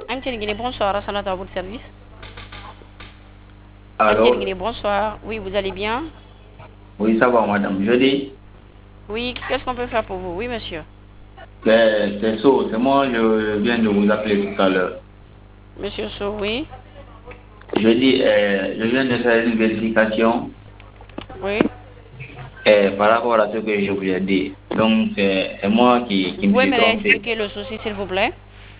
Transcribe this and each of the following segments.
Amtienne Guinée, bonsoir, Rassanat à votre service. Amtienne Alors, Guinée, bonsoir. Oui, vous allez bien? oui, ça va, madame. Je dis, Oui, qu'est-ce qu'on peut faire pour vous? Oui, monsieur. c'est ça, c'est moi, je viens de vous appeler tout à l'heure. Monsieur So, oui. Je dis, je viens de faire une vérification Oui. par rapport à ce que je vous ai dit. Donc, c'est moi qui Vous me pouvez suis me trompé. réexpliquer le souci, s'il vous plaît?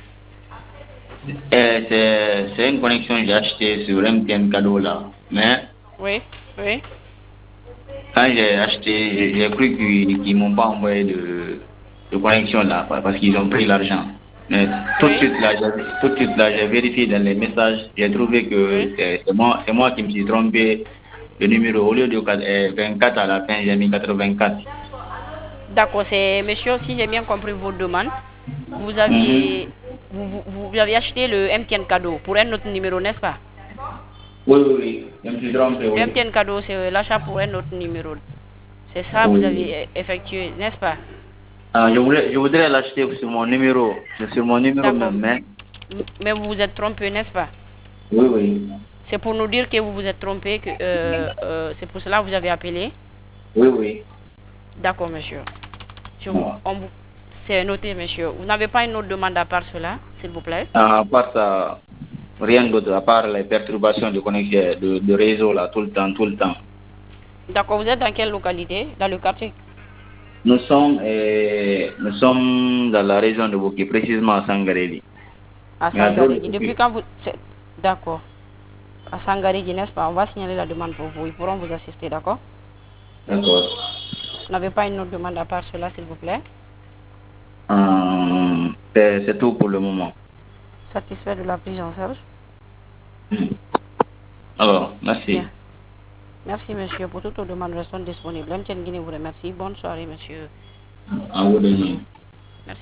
C'est une connexion que j'ai achetée sur MTN cadeau là. Mais Oui, oui. quand j'ai acheté, j'ai cru qu'ils m'ont pas envoyé de connexion là, parce qu'ils ont pris l'argent. Mais tout de Oui, suite là, tout de suite là, j'ai vérifié dans les messages, j'ai trouvé que oui. c'est moi qui me suis trompé le numéro. Au lieu de 24 à la fin, j'ai mis 84. D'accord, c'est monsieur, si j'ai bien compris votre demande, vous aviez, Mhm. vous avez acheté le MTN cadeau pour un autre numéro, n'est-ce pas? Oui, oui, oui, je me suis trompé, Le oui. MTN cadeau, c'est l'achat pour un autre numéro. C'est ça, vous Oui, oui. avez effectué, n'est-ce pas? Ah, je voudrais l'acheter sur mon numéro, c'est sur mon numéro D'accord. même, mais Mais vous vous êtes trompé, n'est-ce pas? oui, oui, C'est pour nous dire que vous vous êtes trompé, que c'est pour cela que vous avez appelé. oui, oui. D'accord, monsieur. Je vous, Bon. c'est noté, monsieur. Vous n'avez pas une autre demande à part cela, s'il vous plaît? À part ça, rien d'autre, à part les perturbations de connexion, de réseau, là, tout le temps, tout le temps. D'accord, vous êtes dans quelle localité? Dans le quartier? Nous sommes dans la région de Boki, précisément à Sangareli. À Il y a trop de Sangarigi. Depuis quand vous... D'accord. À Sangarigi, n'est-ce pas? On va signaler la demande pour vous. Ils pourront vous assister, d'accord? D'accord. Vous n'avez pas une autre demande à part cela, s'il vous plaît? C'est tout pour le moment. Satisfait de la prise en charge? Hmm. Alors, Bien. merci. Merci, monsieur. Pour toutes vos demandes, restons disponibles. MTN Guinée vous remercie. Bonne soirée, monsieur. À vous de même.